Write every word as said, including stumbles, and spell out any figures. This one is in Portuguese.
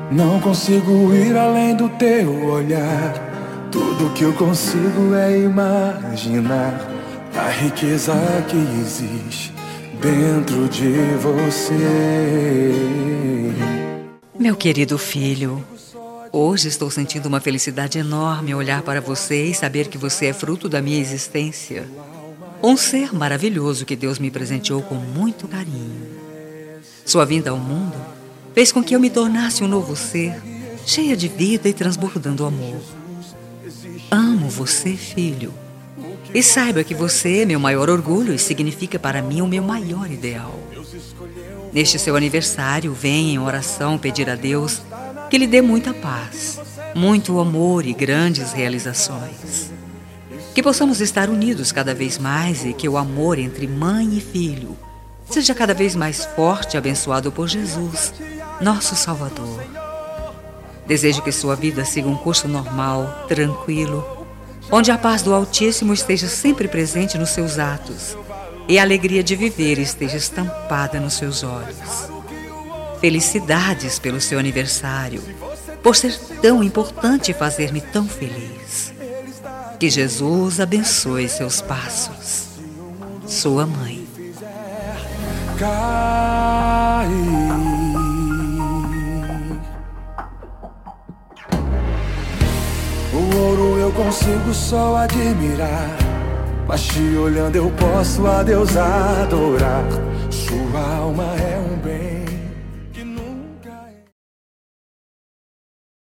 Não consigo ir além do teu olhar. Tudo que eu consigo é imaginar a riqueza que existe dentro de você. Meu querido filho, hoje estou sentindo uma felicidade enorme ao olhar para você e saber que você é fruto da minha existência. Um ser maravilhoso que Deus me presenteou com muito carinho. Sua vinda ao mundo fez com que eu me tornasse um novo ser, cheia de vida e transbordando amor. Amo você, filho. E saiba que você é meu maior orgulho e significa para mim o meu maior ideal. Neste seu aniversário, venha em oração pedir a Deus que lhe dê muita paz, muito amor e grandes realizações. Que possamos estar unidos cada vez mais e que o amor entre mãe e filho seja cada vez mais forte e abençoado por Jesus, nosso Salvador. Desejo que sua vida siga um curso normal, tranquilo, onde a paz do Altíssimo esteja sempre presente nos seus atos e a alegria de viver esteja estampada nos seus olhos. Felicidades pelo seu aniversário, por ser tão importante e fazer-me tão feliz. Que Jesus abençoe seus passos. Sua mãe. O ouro eu consigo só admirar, mas te olhando eu posso a Deus adorar. Sua alma é um bem.